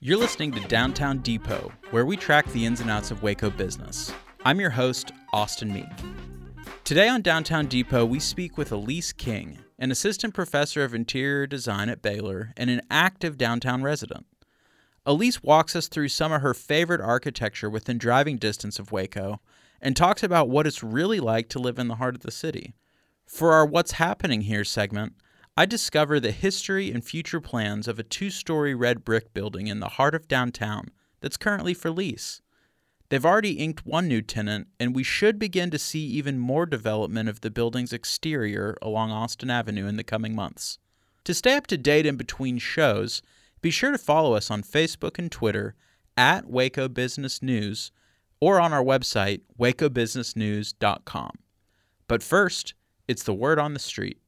You're listening to Downtown Depot, where we track the ins and outs of Waco business. I'm your host, Austin Meek. Today on Downtown Depot, we speak with Elise King, an assistant professor of interior design at Baylor and an active downtown resident. Elise walks us through some of her favorite architecture within driving distance of Waco and talks about what it's really like to live in the heart of the city. For our What's Happening Here segment, I discover the history and future plans of a 2-story red brick building in the heart of downtown that's currently for lease. They've already inked one new tenant, and we should begin to see even more development of the building's exterior along Austin Avenue in the coming months. To stay up to date in between shows, be sure to follow us on Facebook and Twitter at Waco Business News or on our website, wacobusinessnews.com. But first, it's the word on the street.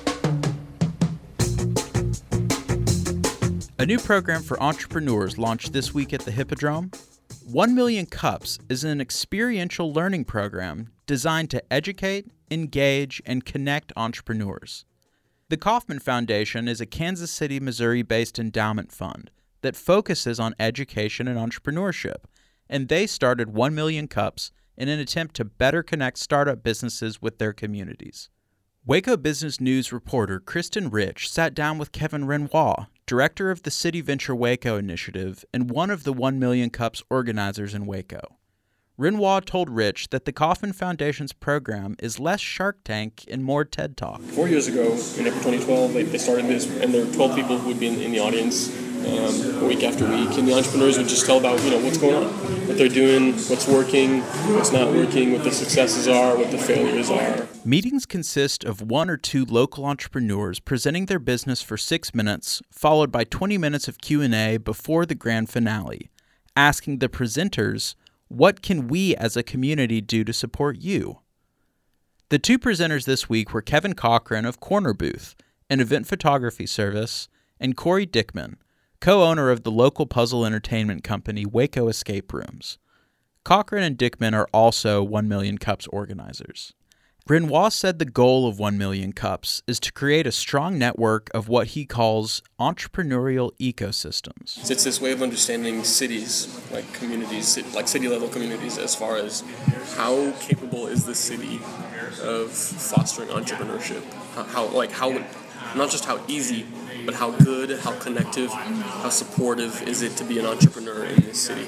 A new program for entrepreneurs launched this week at the Hippodrome. 1 Million Cups is an experiential learning program designed to educate, engage, and connect entrepreneurs. The Kauffman Foundation is a Kansas City, Missouri-based endowment fund that focuses on education and entrepreneurship, and they started 1 Million Cups in an attempt to better connect startup businesses with their communities. Waco Business News reporter Kristen Rich sat down with Kevin Renoir, director of the City Venture Waco initiative and one of the 1 Million Cups organizers in Waco. Renoir told Rich that the Kauffman Foundation's program is less Shark Tank and more TED Talk. 4 years ago, in April 2012, they started this, and there were 12 people who would be in the audience week after week, and the entrepreneurs would just tell about what's going on, what they're doing, what's working, what's not working, what the successes are, what the failures are. Meetings consist of 1 or 2 local entrepreneurs presenting their business for 6 minutes, followed by 20 minutes of Q&A before the grand finale, asking the presenters, what can we as a community do to support you? The 2 presenters this week were Kevin Cochran of Corner Booth, an event photography service, and Corey Dickman, co-owner of the local puzzle entertainment company Waco Escape Rooms. Cochran and Dickman are also 1 Million Cups organizers. Renoir said the goal of 1 Million Cups is to create a strong network of what he calls entrepreneurial ecosystems. It's this way of understanding cities, like communities, like city-level communities, as far as how capable is the city of fostering entrepreneurship. How not just how easy, but how good, how connective, how supportive is it to be an entrepreneur in this city.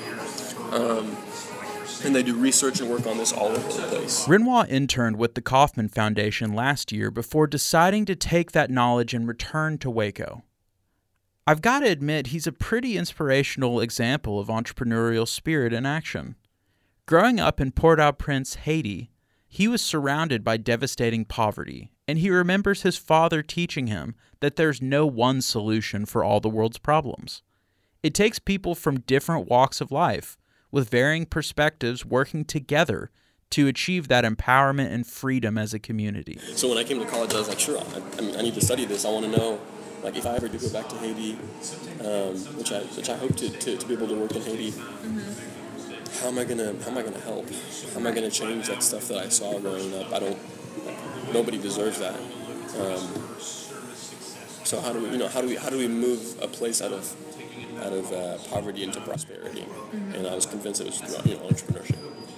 And they do research and work on this all over the place. Renoir interned with the Kauffman Foundation last year before deciding to take that knowledge and return to Waco. I've got to admit, he's a pretty inspirational example of entrepreneurial spirit in action. Growing up in Port-au-Prince, Haiti, he was surrounded by devastating poverty, and he remembers his father teaching him that there's no one solution for all the world's problems. It takes people from different walks of life, with varying perspectives working together to achieve that empowerment and freedom as a community. So when I came to college, I was like, sure, I need to study this. I want to know, if I ever do go back to Haiti, which I hope to be able to work in Haiti, how am I gonna help? How am I gonna change that stuff that I saw growing up? Nobody deserves that. So how do we move a place out of poverty into prosperity? And I was convinced it was through entrepreneurship.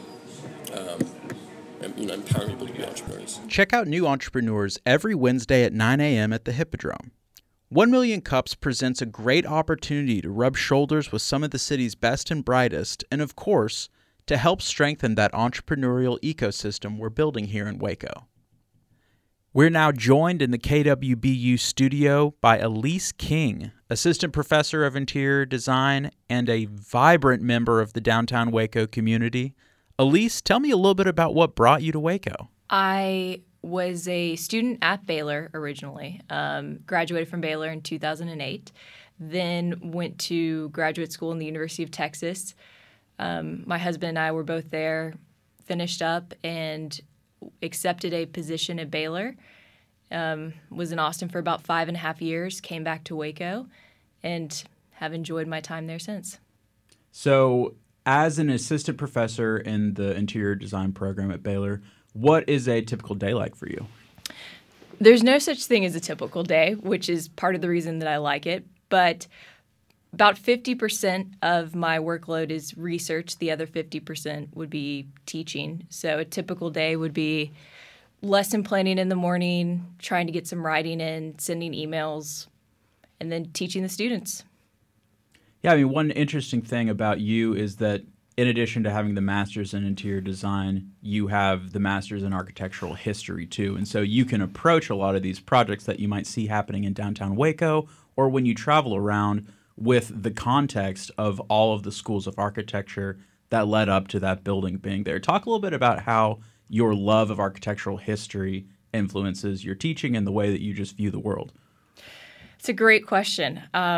Empowering people to be entrepreneurs. Check out New Entrepreneurs every Wednesday at 9 a.m. at the Hippodrome. 1 Million Cups presents a great opportunity to rub shoulders with some of the city's best and brightest, and of course, to help strengthen that entrepreneurial ecosystem we're building here in Waco. We're now joined in the KWBU studio by Elise King, assistant professor of interior design and a vibrant member of the downtown Waco community. Elise, tell me a little bit about what brought you to Waco. I was a student at Baylor originally, graduated from Baylor in 2008, then went to graduate school in the University of Texas. My husband and I were both there, finished up, and accepted a position at Baylor. Was in Austin for about 5.5 years, came back to Waco, and have enjoyed my time there since. So, as an assistant professor in the interior design program at Baylor, what is a typical day like for you? There's no such thing as a typical day, which is part of the reason that I like it. But About 50% of my workload is research. The other 50% would be teaching. So a typical day would be lesson planning in the morning, trying to get some writing in, sending emails, and then teaching the students. Yeah, I mean, one interesting thing about you is that in addition to having the master's in interior design, you have the master's in architectural history too. And so you can approach a lot of these projects that you might see happening in downtown Waco or when you travel around with the context of all of the schools of architecture that led up to that building being there. Talk a little bit about how your love of architectural history influences your teaching and the way that you just view the world. It's a great question.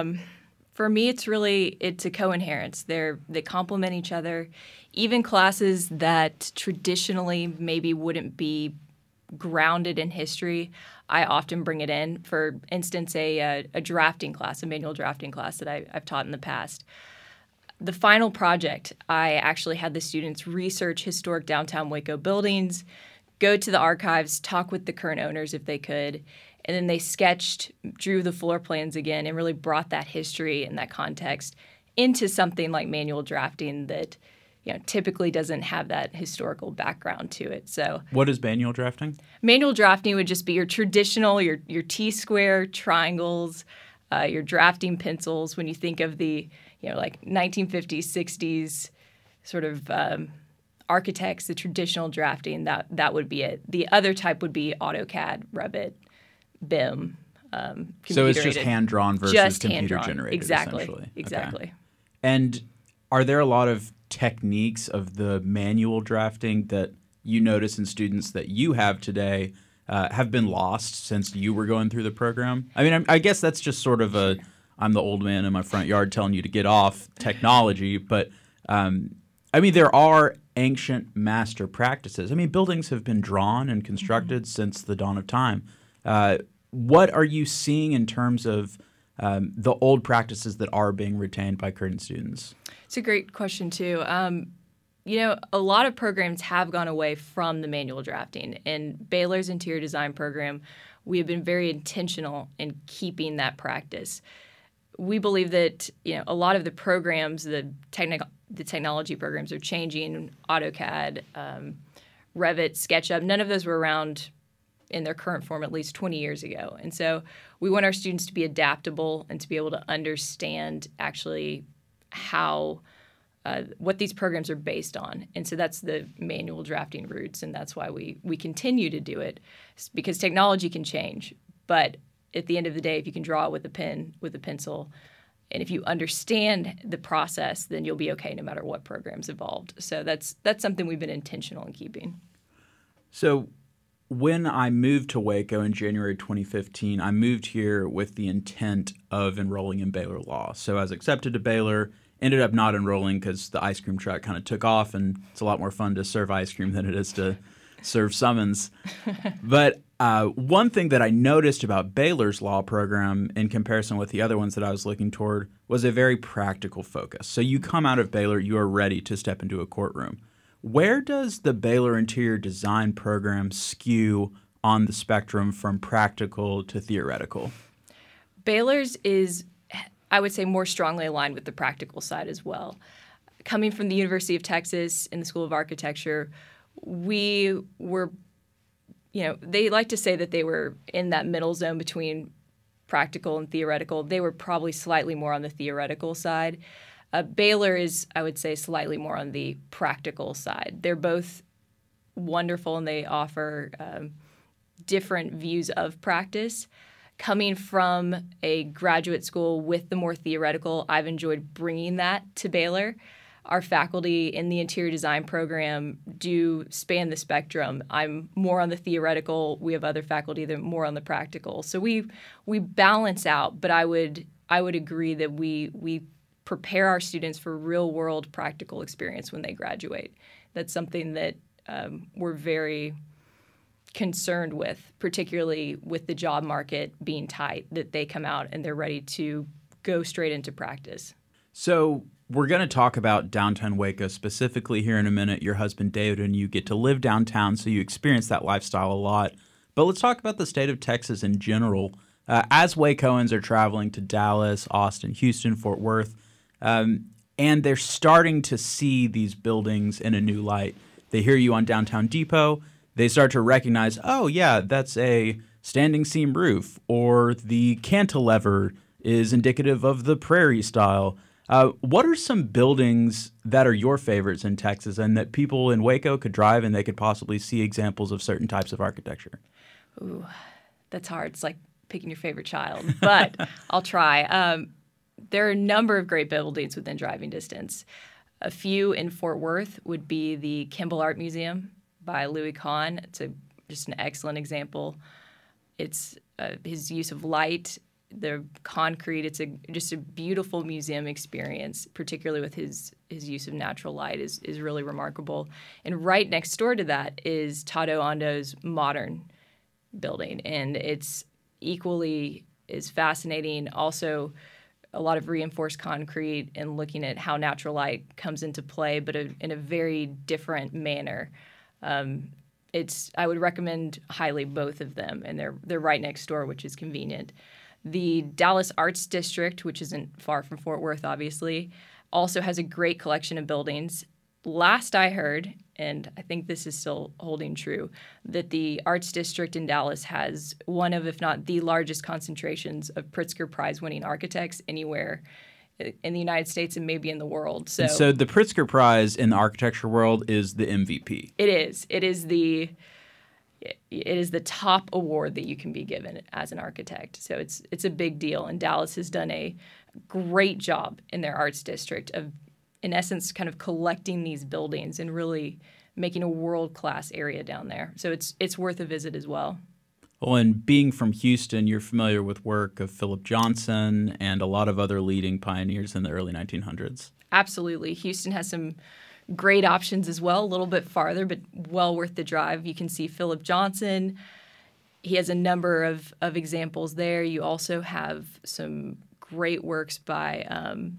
For me, it's a co-inherence. They complement each other. Even classes that traditionally maybe wouldn't be grounded in history, I often bring it in. For instance, a drafting class, a manual drafting class that I've taught in the past. The final project, I actually had the students research historic downtown Waco buildings, go to the archives, talk with the current owners if they could, and then they drew the floor plans again, and really brought that history and that context into something like manual drafting that typically doesn't have that historical background to it. So, what is manual drafting? Manual drafting would just be your traditional, your T-square triangles, your drafting pencils. When you think of the like 1950s, 60s sort of architects, the traditional drafting, that would be it. The other type would be AutoCAD, Revit, BIM. So it's just hand-drawn versus computer-generated, exactly, essentially. Exactly. Okay. And are there a lot of techniques of the manual drafting that you notice in students that you have today have been lost since you were going through the program? I mean, I guess that's just sort of I'm the old man in my front yard telling you to get off technology, but I mean, there are ancient master practices. I mean, buildings have been drawn and constructed since the dawn of time. What are you seeing in terms of the old practices that are being retained by current students? It's a great question, too. A lot of programs have gone away from the manual drafting. In Baylor's interior design program, we have been very intentional in keeping that practice. We believe that a lot of the programs, the technology programs are changing. AutoCAD, Revit, SketchUp, none of those were around in their current form at least 20 years ago. And so we want our students to be adaptable and to be able to understand actually how what these programs are based on. And so that's the manual drafting roots, and that's why we continue to do it, because technology can change. But at the end of the day, if you can draw it with a pen, with a pencil, and if you understand the process, then you'll be okay no matter what program's evolved. So that's something we've been intentional in keeping. So when I moved to Waco in January 2015, I moved here with the intent of enrolling in Baylor Law. So I was accepted to Baylor, ended up not enrolling because the ice cream truck kind of took off, and it's a lot more fun to serve ice cream than it is to serve summons. But one thing that I noticed about Baylor's law program in comparison with the other ones that I was looking toward was a very practical focus. So you come out of Baylor, you are ready to step into a courtroom. Where does the Baylor interior design program skew on the spectrum from practical to theoretical? Baylor's is, I would say, more strongly aligned with the practical side as well. Coming from the University of Texas in the School of Architecture, we were, they like to say that they were in that middle zone between practical and theoretical. They were probably slightly more on the theoretical side. Baylor is, I would say, slightly more on the practical side. They're both wonderful, and they offer different views of practice. Coming from a graduate school with the more theoretical, I've enjoyed bringing that to Baylor. Our faculty in the interior design program do span the spectrum. I'm more on the theoretical. We have other faculty that are more on the practical. So we balance out, but I would agree that we prepare our students for real-world practical experience when they graduate. That's something that we're very concerned with, particularly with the job market being tight, that they come out and they're ready to go straight into practice. So we're going to talk about downtown Waco specifically here in a minute. Your husband, David, and you get to live downtown, so you experience that lifestyle a lot. But let's talk about the state of Texas in general. as Wacoans are traveling to Dallas, Austin, Houston, Fort Worth, and they're starting to see these buildings in a new light. They hear you on Downtown Depot. They start to recognize, oh, yeah, that's a standing seam roof, or the cantilever is indicative of the prairie style. What are some buildings that are your favorites in Texas and that people in Waco could drive and they could possibly see examples of certain types of architecture? Ooh, that's hard. It's like picking your favorite child, but I'll try. There are a number of great buildings within driving distance. A few in Fort Worth would be the Kimball Art Museum by Louis Kahn. It's just an excellent example. It's his use of light, the concrete. It's just a beautiful museum experience, particularly with his use of natural light is really remarkable. And right next door to that is Tado Ando's modern building, and it's equally as fascinating. Also, a lot of reinforced concrete and looking at how natural light comes into play, but in a very different manner. I would recommend highly both of them, and they're right next door, which is convenient. The Dallas Arts District, which isn't far from Fort Worth, obviously, also has a great collection of buildings. Last I heard, and I think this is still holding true, that the Arts District in Dallas has one of, if not the largest concentrations of Pritzker Prize-winning architects anywhere in the United States and maybe in the world. So the Pritzker Prize in the architecture world is the MVP. It is. It is the top award that you can be given as an architect. So it's a big deal. And Dallas has done a great job in their arts district of, in essence, kind of collecting these buildings and really making a world-class area down there. So it's worth a visit as well. Well, and being from Houston, you're familiar with work of Philip Johnson and a lot of other leading pioneers in the early 1900s. Absolutely. Houston has some great options as well, a little bit farther, but well worth the drive. You can see Philip Johnson. He has a number of examples there. You also have some great works by,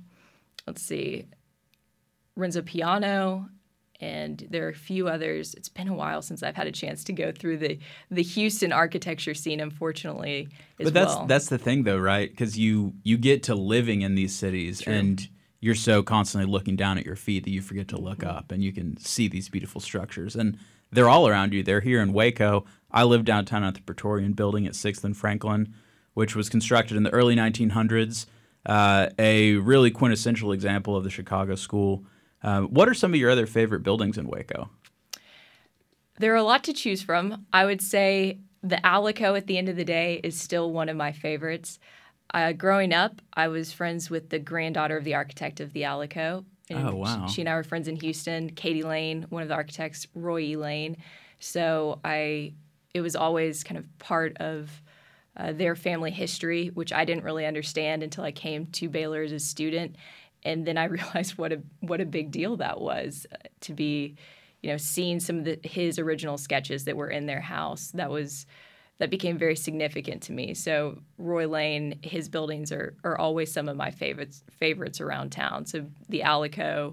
Renzo Piano, and there are a few others. It's been a while since I've had a chance to go through the Houston architecture scene, unfortunately, as well. But that's the thing, though, right? Because you get to living in these cities, True. And you're so constantly looking down at your feet that you forget to look up, and you can see these beautiful structures. And they're all around you. They're here in Waco. I live downtown at the Praetorian Building at 6th and Franklin, which was constructed in the early 1900s, a really quintessential example of the Chicago School. What are some of your other favorite buildings in Waco? There are a lot to choose from. I would say the Alico at the end of the day is still one of my favorites. Growing up, I was friends with the granddaughter of the architect of the Alico. Oh, wow. She and I were friends in Houston. Katie Lane, one of the architects, Roy E. Lane. So it was always kind of part of their family history, which I didn't really understand until I came to Baylor as a student. And then I realized what a big deal that was to be, seeing some of his original sketches that were in their house. That became very significant to me. So Roy Lane, his buildings are always some of my favorites around town. So the Alico.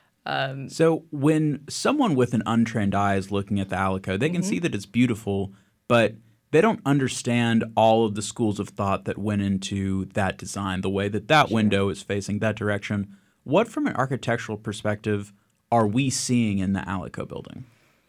So when someone with an untrained eye is looking at the Alico, they can see that it's beautiful, but they don't understand all of the schools of thought that went into that design, the way that window is facing that direction. What, from an architectural perspective, are we seeing in the Alico building?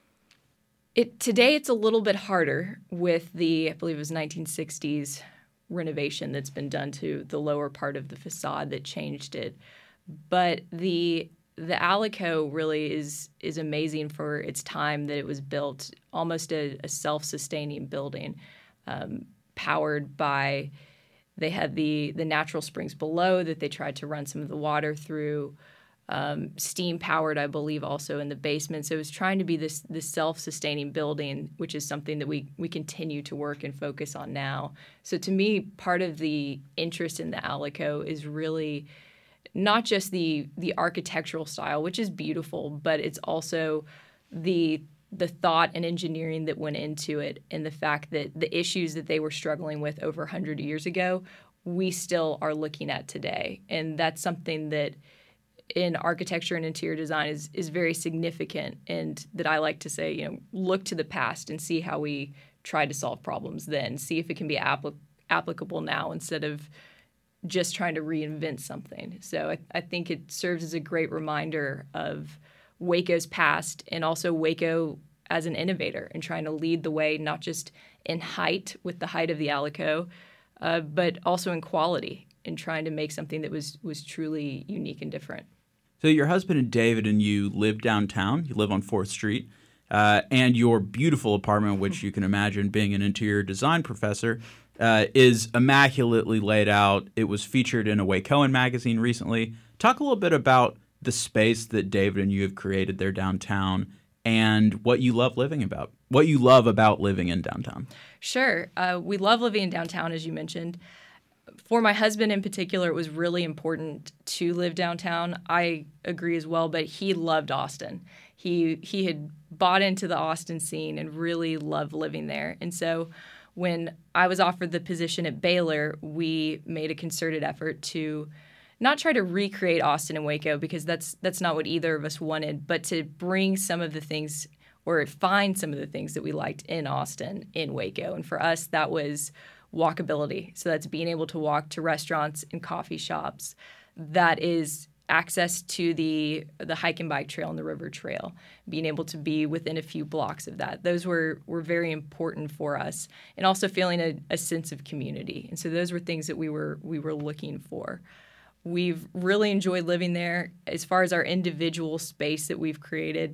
Today it's a little bit harder with I believe it was 1960s renovation that's been done to the lower part of the facade that changed it. But the Alico really is amazing for its time that it was built, almost a self-sustaining building, powered by, they had the natural springs below that they tried to run some of the water through, steam-powered, I believe, also in the basement. So it was trying to be this self-sustaining building, which is something that we continue to work and focus on now. So to me, part of the interest in the Alico is really not just the architectural style, which is beautiful, but it's also the thought and engineering that went into it, and the fact that the issues that they were struggling with over 100 years ago, we still are looking at today. And that's something that in architecture and interior design is very significant, and that I like to say, look to the past and see how we tried to solve problems then, see if it can be applicable now instead of just trying to reinvent something. So I think it serves as a great reminder of Waco's past and also Waco as an innovator and trying to lead the way, not just in height with the height of the Alico, but also in quality and trying to make something that was truly unique and different. So your husband and David and you live downtown. You live on 4th Street. And your beautiful apartment, which you can imagine being an interior design professor, is immaculately laid out. It was featured in a Wacoan magazine recently. Talk a little bit about the space that David and you have created there downtown and what you love about living in downtown. Sure. We love living in downtown, as you mentioned. For my husband in particular, it was really important to live downtown. I agree as well, but he loved Austin. He had bought into the Austin scene and really loved living there. And so when I was offered the position at Baylor, we made a concerted effort to not try to recreate Austin and Waco, because that's not what either of us wanted, but to bring some of the things or find some of the things that we liked in Austin in Waco. And for us, that was walkability. So that's being able to walk to restaurants and coffee shops. That is access to the hike and bike trail and the river trail, being able to be within a few blocks of that. Those were very important for us, and also feeling a sense of community. And so those were things that we were looking for. We've really enjoyed living there. As far as our individual space that we've created,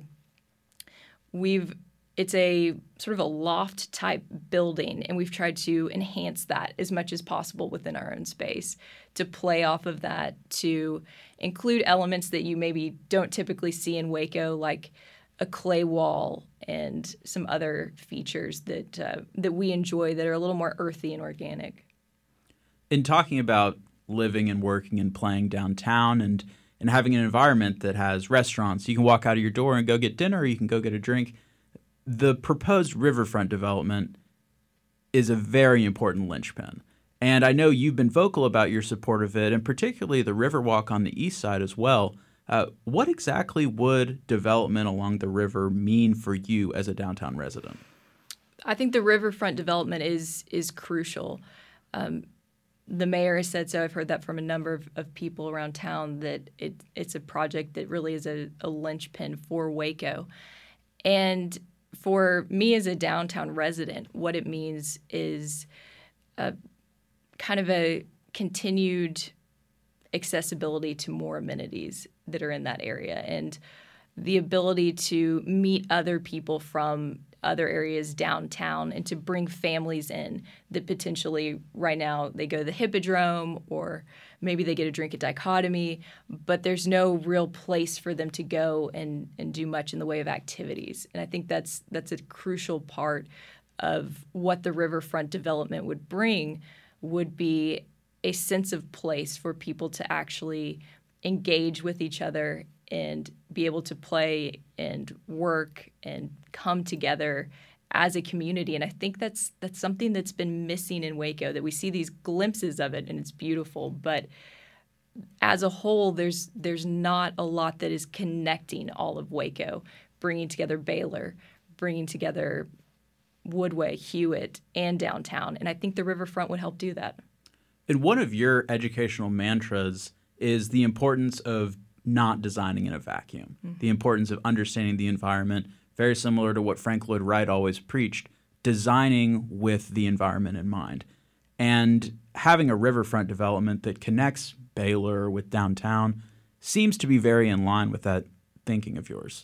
it's a sort of a loft type building, and we've tried to enhance that as much as possible within our own space, to play off of that, to include elements that you maybe don't typically see in Waco, like a clay wall and some other features that we enjoy that are a little more earthy and organic. In talking about living and working and playing downtown and having an environment that has restaurants, you can walk out of your door and go get dinner, or you can go get a drink. The proposed riverfront development is a very important linchpin. And I know you've been vocal about your support of it, and particularly the Riverwalk on the east side as well. What exactly would development along the river mean for you as a downtown resident? I think the riverfront development is crucial. The mayor has said so. I've heard that from a number of people around town, that it's a project that really is a linchpin for Waco. And for me as a downtown resident, what it means is kind of a continued accessibility to more amenities that are in that area, and the ability to meet other people from other areas downtown and to bring families in that potentially right now they go to the Hippodrome, or maybe they get a drink at Dichotomy, but there's no real place for them to go and do much in the way of activities. And I think that's a crucial part of what the riverfront development would bring, would be a sense of place for people to actually engage with each other and be able to play and work and come together as a community. And I think that's something that's been missing in Waco, that we see these glimpses of it and it's beautiful, but as a whole, there's not a lot that is connecting all of Waco, bringing together Baylor, bringing together Woodway, Hewitt, and downtown. And I think the riverfront would help do that. And one of your educational mantras is the importance of not designing in a vacuum, the importance of understanding the environment, very similar to what Frank Lloyd Wright always preached, designing with the environment in mind. And having a riverfront development that connects Baylor with downtown seems to be very in line with that thinking of yours.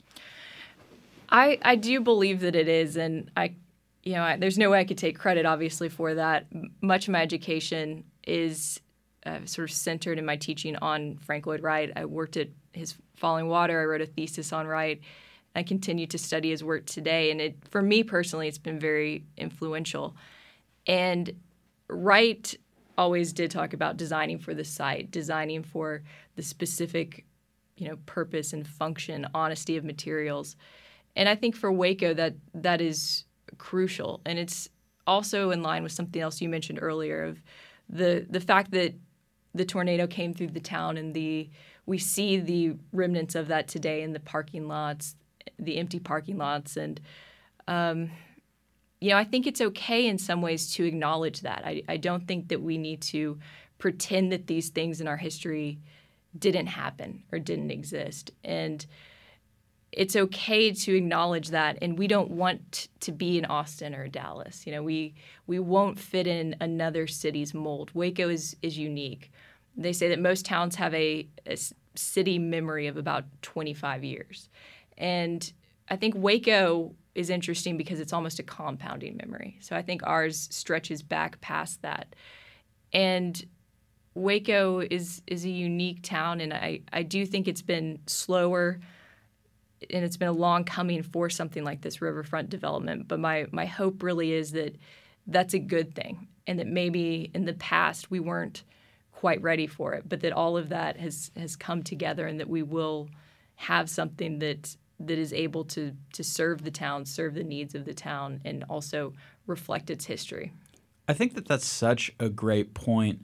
I do believe that it is, and there's no way I could take credit, obviously, for that. Much of my education is sort of centered in my teaching on Frank Lloyd Wright. I worked at his Falling Water. I wrote a thesis on Wright. I continue to study his work today, and for me personally, it's been very influential. And Wright always did talk about designing for the site, designing for the specific, purpose and function, honesty of materials. And I think for Waco that is crucial, and it's also in line with something else you mentioned earlier, of the fact that the tornado came through the town, and we see the remnants of that today in the parking lots, the empty parking lots, and I think it's okay in some ways to acknowledge that. I don't think that we need to pretend that these things in our history didn't happen or didn't exist. And it's okay to acknowledge that, and we don't want to be in Austin or Dallas. We won't fit in another city's mold. Waco is unique. They say that most towns have a city memory of about 25 years. And I think Waco is interesting because it's almost a compounding memory. So I think ours stretches back past that. And Waco is a unique town, and I do think it's been slower and it's been a long coming for something like this riverfront development. But my hope really is that that's a good thing, and that maybe in the past we weren't quite ready for it, but that all of that has come together, and that we will have something that is able to serve the town, serve the needs of the town, and also reflect its history. I think that that's such a great point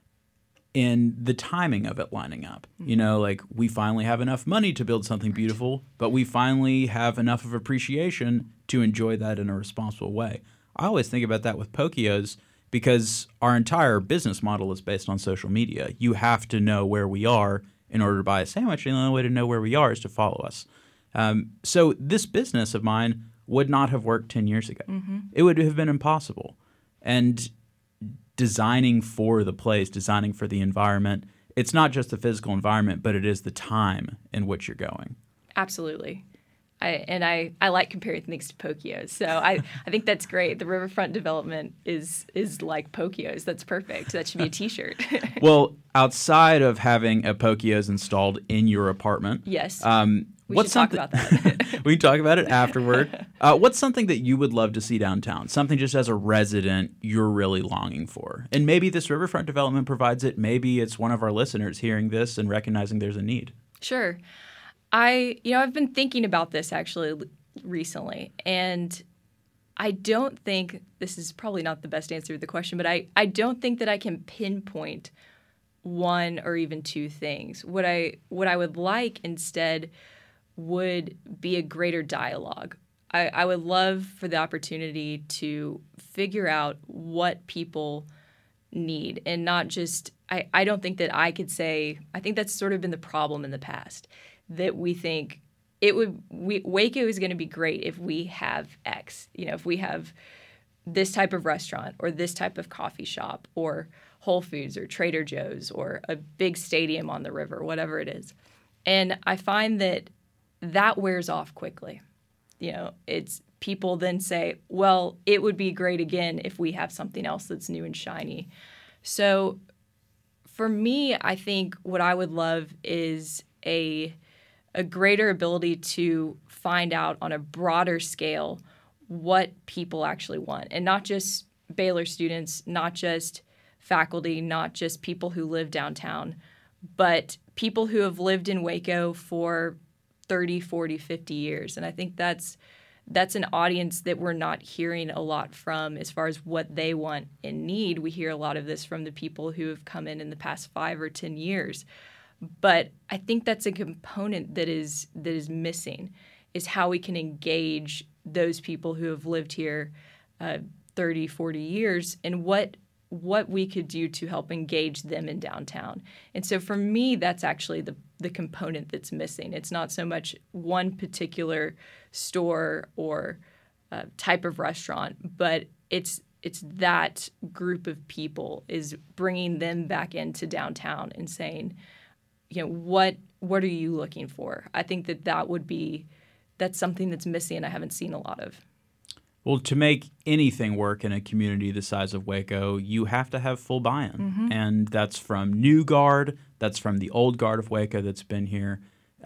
in the timing of it lining up. Like, we finally have enough money to build something beautiful, but we finally have enough of appreciation to enjoy that in a responsible way. I always think about that with Pokios because our entire business model is based on social media. You have to know where we are in order to buy a sandwich, and the only way to know where we are is to follow us. So this business of mine would not have worked 10 years ago. Mm-hmm. It would have been impossible. And designing for the place, designing for the environment, it's not just the physical environment, but it is the time in which you're going. Absolutely. I like comparing things to Pokios. So I think that's great. The riverfront development is like Pokios. That's perfect. That should be a T-shirt. Well, outside of having a Pokios installed in your apartment, yes, we should talk about that. We can talk about it afterward. What's something that you would love to see downtown? Something just as a resident you're really longing for? And maybe this riverfront development provides it. Maybe it's one of our listeners hearing this and recognizing there's a need. Sure. I've been thinking about this actually recently, and I don't think this is probably not the best answer to the question, but I don't think that I can pinpoint one or even two things. What I would like instead would be a greater dialogue. I would love for the opportunity to figure out what people need, and not just I don't think that I could say. I think that's sort of been the problem in the past, that we think Waco is going to be great if we have X. If we have this type of restaurant or this type of coffee shop or Whole Foods or Trader Joe's or a big stadium on the river, whatever it is. And I find that wears off quickly. It's people then say, well, it would be great again if we have something else that's new and shiny. So for me, I think what I would love is a greater ability to find out on a broader scale what people actually want. And not just Baylor students, not just faculty, not just people who live downtown, but people who have lived in Waco for 30, 40, 50 years. And I think that's an audience that we're not hearing a lot from as far as what they want and need. We hear a lot of this from the people who have come in the past 5 or 10 years. But I think that's a component that is missing, is how we can engage those people who have lived here 30, 40 years, and what we could do to help engage them in downtown. And so for me, that's actually the component that's missing. It's not so much one particular store or type of restaurant, but it's that group of people, is bringing them back into downtown and saying, what are you looking for? I think that's something that's missing and I haven't seen a lot of. Well, to make anything work in a community the size of Waco, you have to have full buy-in. Mm-hmm. And that's from new guard, that's from the old guard of Waco that's been here.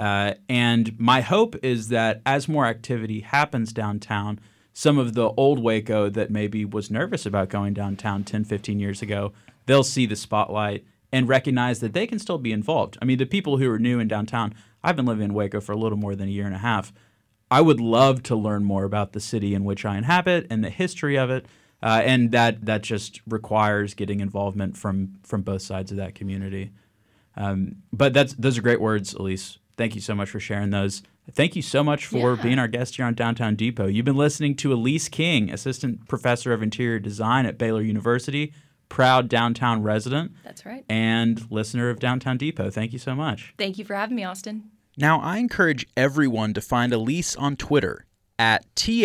And my hope is that as more activity happens downtown, some of the old Waco that maybe was nervous about going downtown 10, 15 years ago, they'll see the spotlight and recognize that they can still be involved. I mean, the people who are new in downtown, I've been living in Waco for a little more than a year and a half. I would love to learn more about the city in which I inhabit and the history of it, and that just requires getting involvement from both sides of that community. But those are great words, Elise. Thank you so much for sharing those. Thank you so much for being our guest here on Downtown Depot. You've been listening to Elise King, Assistant Professor of Interior Design at Baylor University, proud downtown resident. That's right. And listener of Downtown Depot. Thank you so much. Thank you for having me, Austin. Now, I encourage everyone to find Elise on Twitter at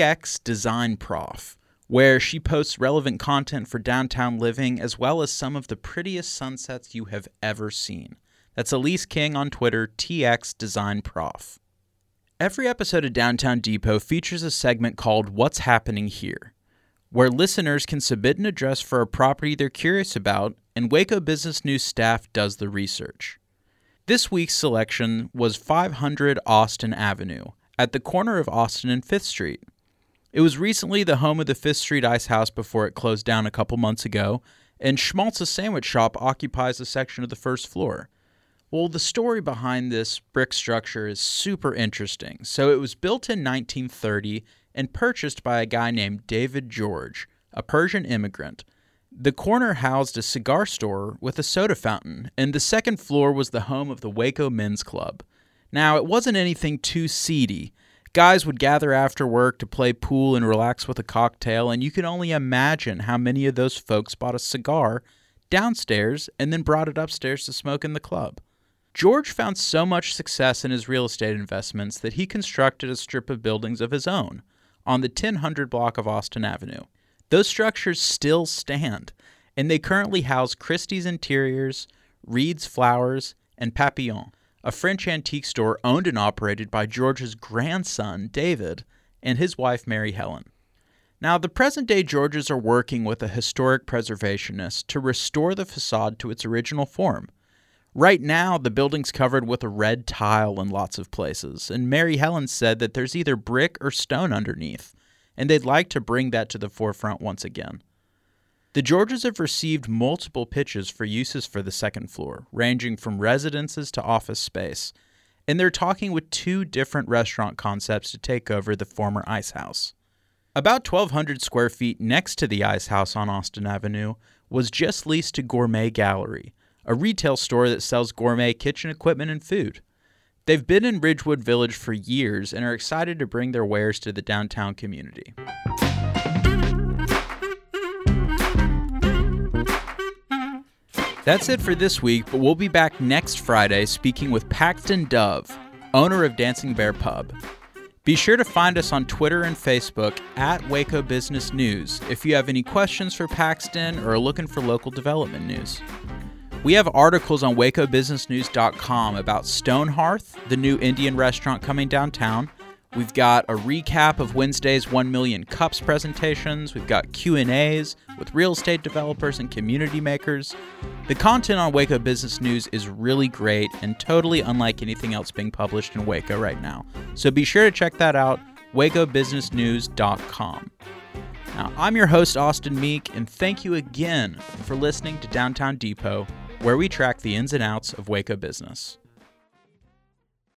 TXDesignProf, where she posts relevant content for downtown living as well as some of the prettiest sunsets you have ever seen. That's Elise King on Twitter, TXDesignProf. Every episode of Downtown Depot features a segment called What's Happening Here, where listeners can submit an address for a property they're curious about, and Waco Business News staff does the research. This week's selection was 500 Austin Avenue, at the corner of Austin and 5th Street. It was recently the home of the 5th Street Ice House before it closed down a couple months ago, and Schmaltz's Sandwich Shop occupies a section of the first floor. Well, the story behind this brick structure is super interesting. So it was built in 1930 and purchased by a guy named David George, a Persian immigrant. The corner housed a cigar store with a soda fountain, and the second floor was the home of the Waco Men's Club. Now, it wasn't anything too seedy. Guys would gather after work to play pool and relax with a cocktail, and you can only imagine how many of those folks bought a cigar downstairs and then brought it upstairs to smoke in the club. George found so much success in his real estate investments that he constructed a strip of buildings of his own on the 1000 block of Austin Avenue. Those structures still stand, and they currently house Christie's Interiors, Reed's Flowers, and Papillon, a French antique store owned and operated by George's grandson, David, and his wife, Mary Helen. Now, the present-day Georges are working with a historic preservationist to restore the facade to its original form. Right now, the building's covered with a red tile in lots of places, and Mary Helen said that there's either brick or stone underneath, and they'd like to bring that to the forefront once again. The Georges have received multiple pitches for uses for the second floor, ranging from residences to office space, and they're talking with 2 different restaurant concepts to take over the former Ice House. About 1,200 square feet next to the Ice House on Austin Avenue was just leased to Gourmet Gallery, a retail store that sells gourmet kitchen equipment and food. They've been in Ridgewood Village for years and are excited to bring their wares to the downtown community. That's it for this week, but we'll be back next Friday speaking with Paxton Dove, owner of Dancing Bear Pub. Be sure to find us on Twitter and Facebook at Waco Business News if you have any questions for Paxton or are looking for local development news. We have articles on wacobusinessnews.com about Stone Hearth, the new Indian restaurant coming downtown. We've got a recap of Wednesday's 1 Million Cups presentations. We've got Q&As with real estate developers and community makers. The content on Waco Business News is really great and totally unlike anything else being published in Waco right now. So be sure to check that out, wacobusinessnews.com. Now, I'm your host, Austin Meek, and thank you again for listening to Downtown Depot, where we track the ins and outs of Waco business.